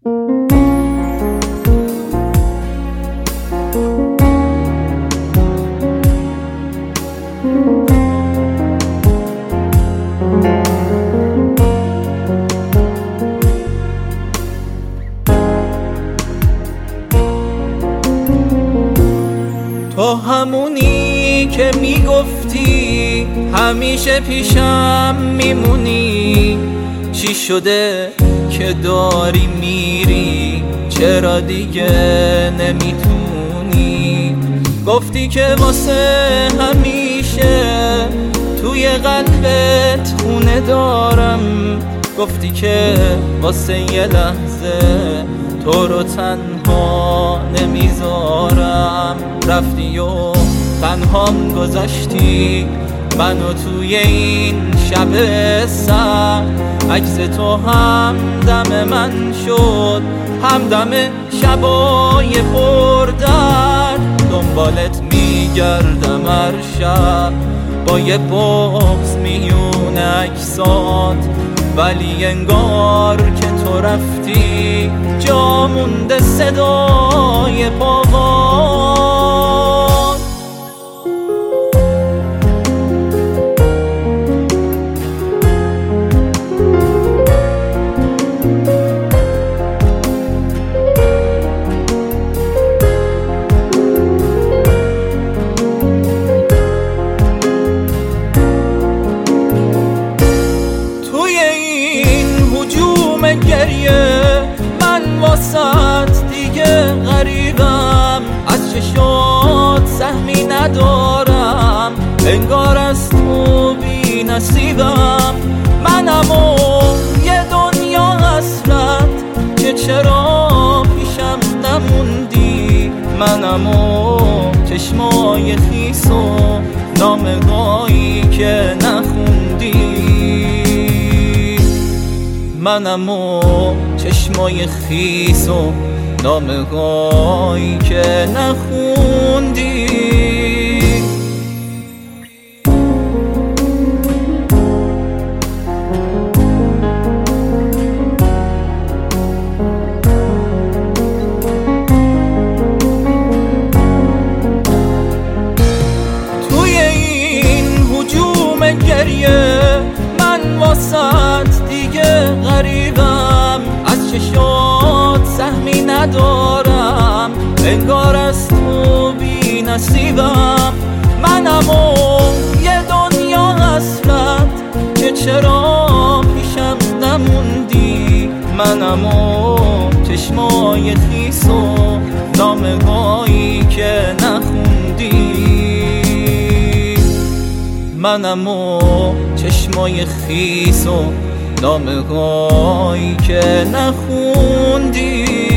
تو همونی که میگفتی همیشه پیشم میمونی، چی شده که داری میری؟ چرا دیگه نمیتونی؟ گفتی که واسه همیشه توی قلبت خونه دارم، گفتی که واسه یه لحظه تو رو تنها نمیذارم. رفتی و تنهام گذاشتی منو توی این شب سرد، عکس تو همدم من شد، همدم شبای پردرد. دنبالت میگردم هر شب با یه بغض میون عکسات، ولی انگار که تو رفتی جا مونده صدای پاهات. توی این هجوم گریه من واسط دیگه غریبم، از چشات سهمی ندارم، انگار از تو بی نصیبم. منم و یه دنیا حسرت که چرا پیشم نموندی، منم و چشمای خیس و نامه‌هایی که نخوندی، منم و چشمای خیس و نامه‌هایی که نخوندی. توی این هجوم گریه من واسط دیگه غریبم، از چشات سهمی ندارم، انگار از تو بی نصیبم. منم و یه دنیا حسرت که چرا پیشم نموندی، منم و چشمای خیس و نامه‌هایی که نخوندی، منم و چشمای خیس و نامه‌هایی که نخوندی.